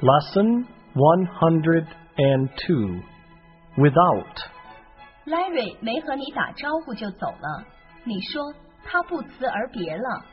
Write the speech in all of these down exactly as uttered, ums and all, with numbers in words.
Lesson one hundred two. Without. Larry 没和你打招呼就走了，你说他不辞而别了。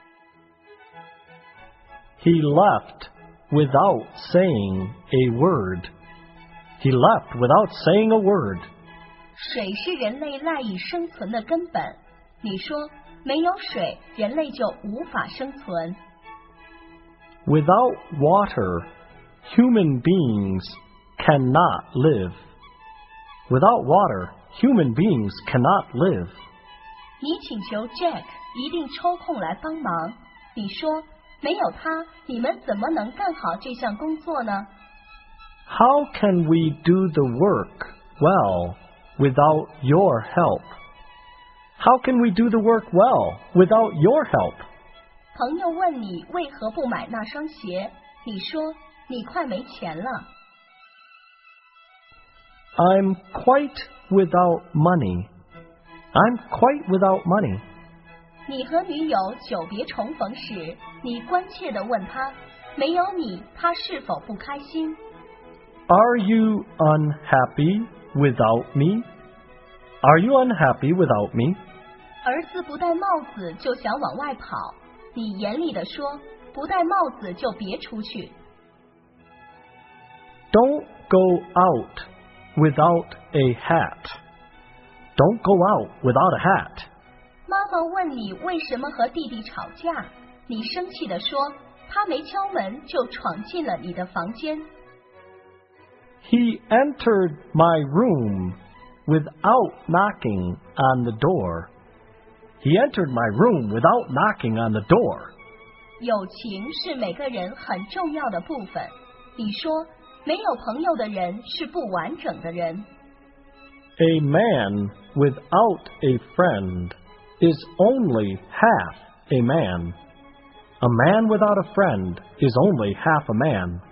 He left without saying a word. He left without saying a word. 水是人类赖以生存的根本，你说没有水，人类就无法生存。 Without water, human beings cannot live. Without water, human beings cannot live. 你请求 Jack 一定抽空来帮忙，你说没有他，你们怎么能干好这项工作呢？ How can we do the work well without your help? How can we do the work well without your help? 朋友问你为何不买那双鞋，你说你快没钱了。 I'm quite without money. I'm quite without money. 你和女友久别重逢时，你关切地问她，没有你，她是否不开心？ Are you unhappy without me? Are you unhappy without me? 儿子不戴帽子就想往外跑，你严厉地说，不戴帽子就别出去。 Don't go out without a hat. Don't go out without a hat. 妈妈问你为什么和弟弟吵架，你生气地说，他没敲门就闯进了你的房间。 He entered my room without knocking on the door. He entered my room without knocking on the door. 友情是每个人很重要的部分，你说没有朋友的人是不完整的人。 A man without a friend is only half a man. A man without a friend is only half a man.